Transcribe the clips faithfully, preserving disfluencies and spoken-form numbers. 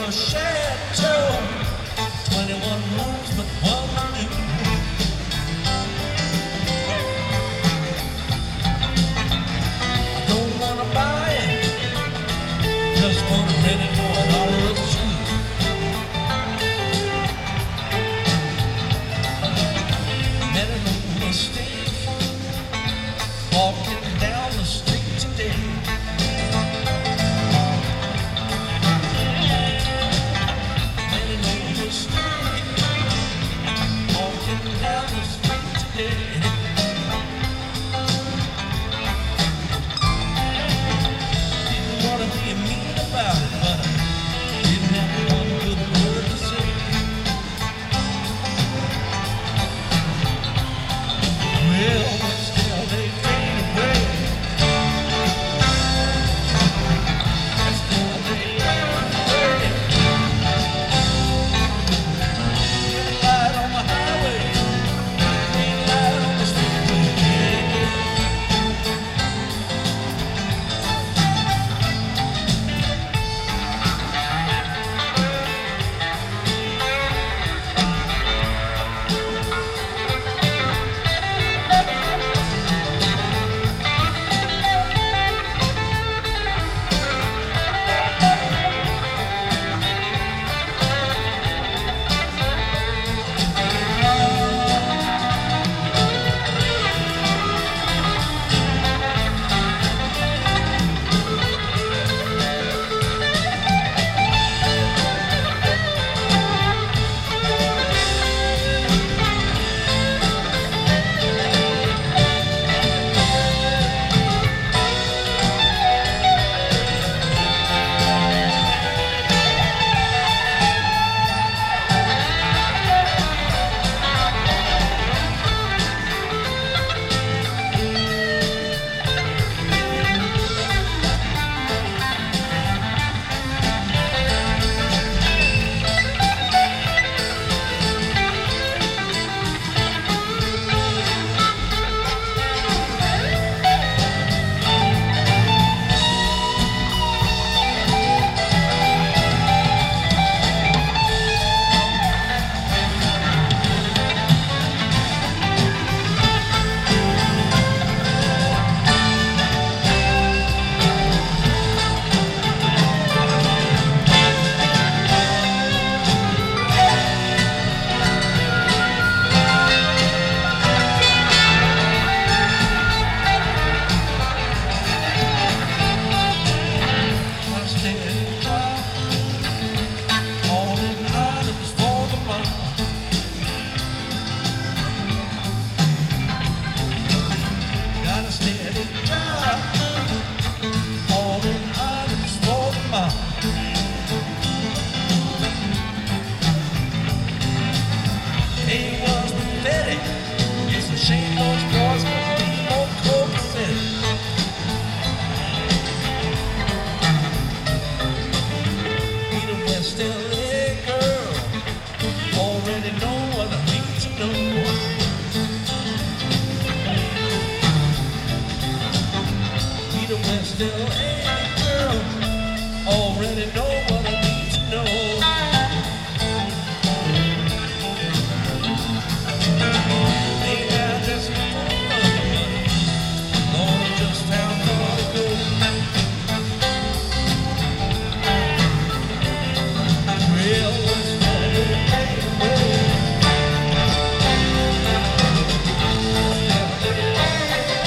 a chateau. Twenty-one rooms, but one to do. I don't wanna buy it, just wanna rent it for a dollar or two. Met an old mistake walking down the street today. Met an old mistake walking down the street today. Didn't wanna be mean about it, but I didn't have one good word to say. Well, still they fade away. Still they fade away. Green light on the highway, green light on the street. Shame those boys could be more copacetic. Meet a West L A girl, already know what I need to know. Meet a West L A girl, already know what I need to know.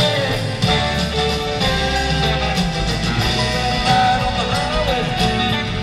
Light on the highway.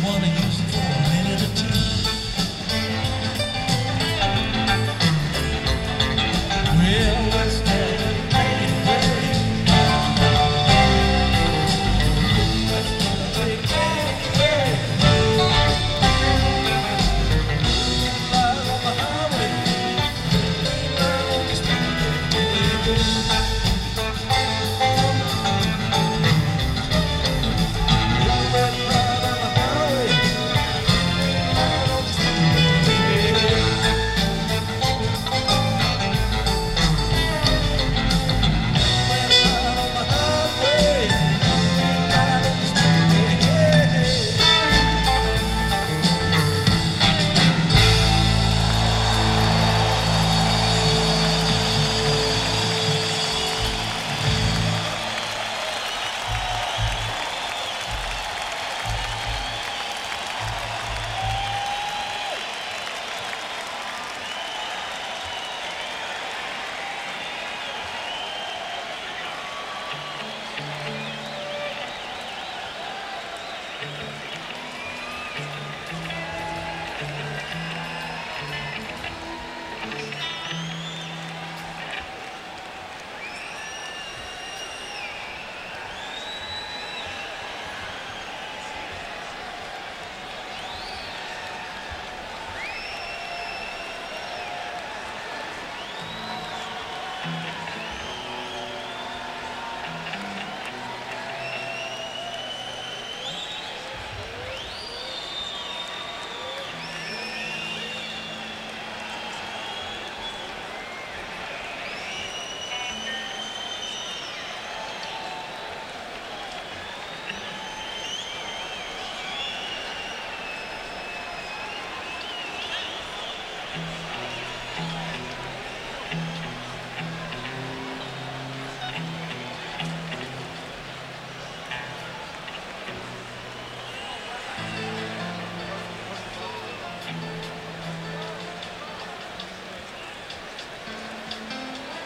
one of